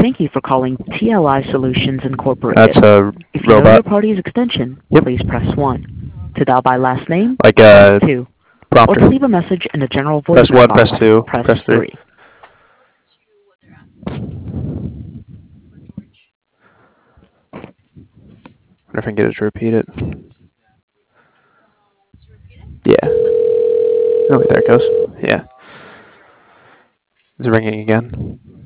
Thank you for calling TLI Solutions Incorporated. That's a If you know robot. your party's extension, Yep. please press 1. To dial by last name, Like press a 2. Or prompter. to leave a message in a general Press voicemail 1, press box, 2, press press 3. 3. Wonder if I can get it to repeat it. Yeah. Oh, wait, there it goes. Yeah. Is it ringing again?